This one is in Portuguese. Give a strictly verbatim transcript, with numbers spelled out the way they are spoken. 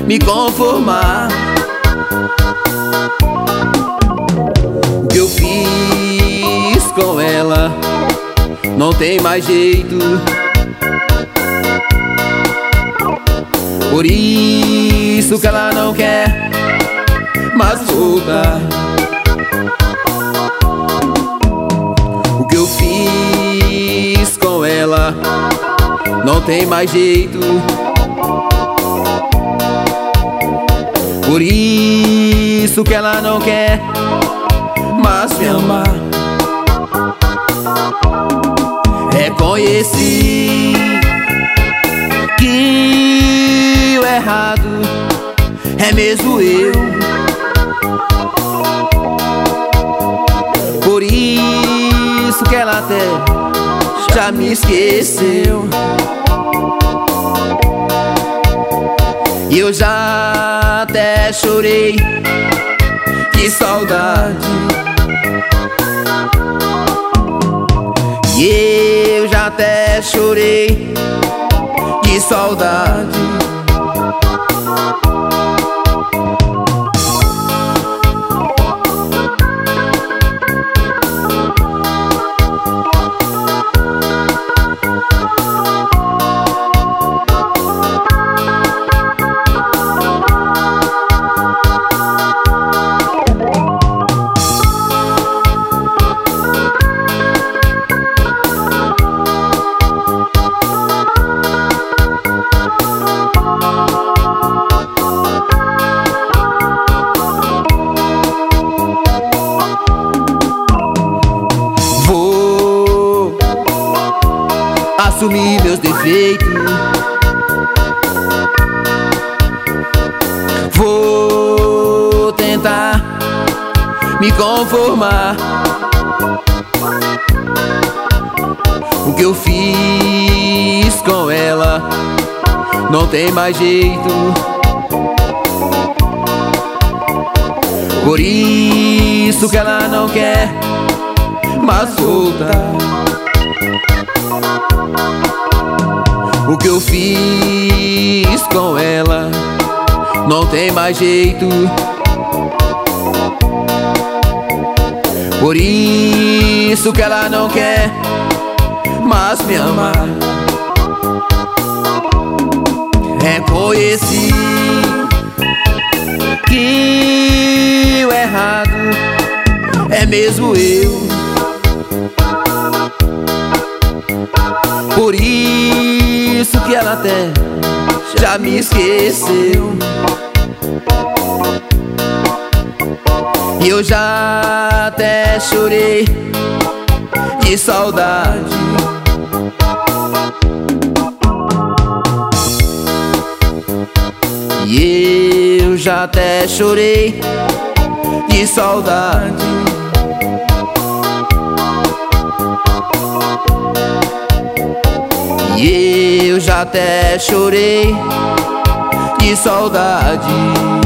me conformar. O que eu fiz com ela não tem mais jeito, por isso que ela não quer mais voltar. O que eu fiz com ela não tem mais jeito, por isso que ela não quer mais me amar. Reconheci que o errado é mesmo eu, por isso que ela até já me esqueceu. E eu já até chorei de saudade, e eu já até chorei de saudade. Assumir meus defeitos, vou tentar me conformar. O que eu fiz com ela não tem mais jeito, por isso que ela não quer mais voltar. O que eu fiz com ela não tem mais jeito, por isso que ela não quer mais me amar. Reconheci que o errado é mesmo eu, por isso que ela até já me esqueceu. E eu já até chorei de saudade, e eu já até chorei de saudade. E eu já até chorei de saudade.